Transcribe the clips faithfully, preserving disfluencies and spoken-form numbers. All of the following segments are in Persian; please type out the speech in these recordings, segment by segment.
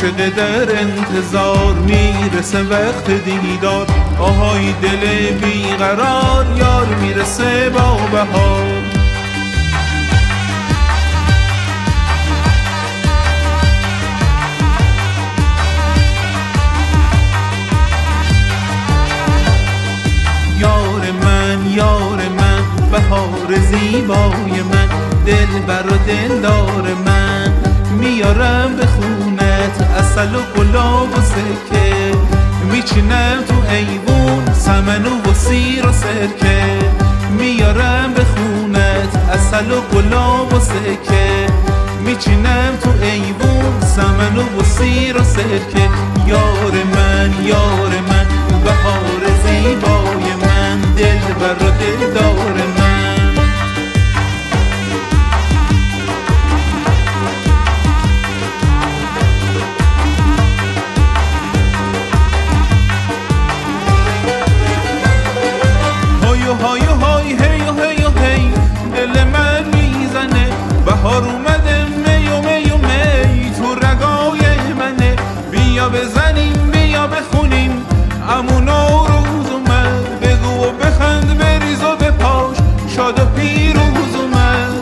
عاشق در انتظار میرسه وقت دیدار، آهای دل بیقرار یار میرسه با بهار. یار من یار من بهار زیبای من، دلبر و دلدار من، میارم به خونت عسل و گلاب و سرکه، میچینم تو ایوون سمن و سیر و سرکه، میارم به خونت عسل و گلاب و سرکه، میچینم تو ایوون سمن و سیر و سرکه. یار من یار من بهار زیبای من، دلبر و دلدار من. های های هی و هی و هی دل من میزنه، بهار اومده می و می و می تو رگای منه، بیا بزنیم بیا بخونیم عمو نوروز اومد، بگو و بخند بریز و بپاش شاد و پیروز اومد.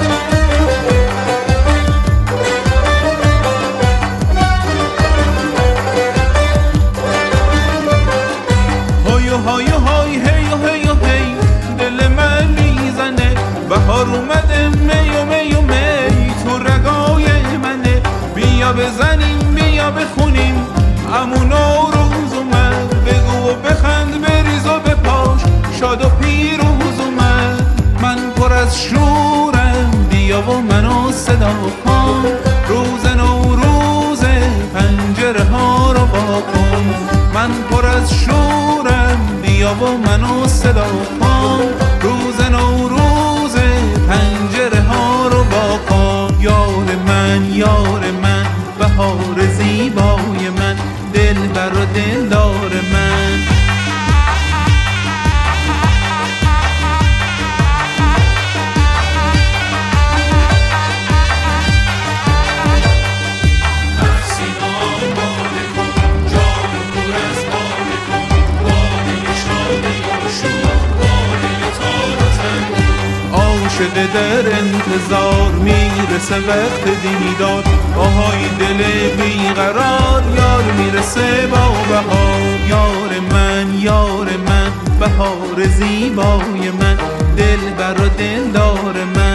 های های های هی و هی و هی دل من میزنه، بهار اومده می و می و می تو رگای منه، بیا بزنیم بیا بخونیم عمو نوروز اومد، بگو و بخند بریز و بپاش شاد و پیروز اومد. من پر از شورم بیا و منو صدا کن، روز نوروز پنجره ها رو با کن. من پر از شورم بیا و منو صدا کن، روز نوروز پنجره ها رو با کن. یار من یار من بهار زیبای من، دلبر و دلدار من. عاشق در انتظار میرسه وقت دیدار، آهای دل بیقرار یار میرسه با بهار. یار من یار من بهار زیبای من، دلبر و دلدار من.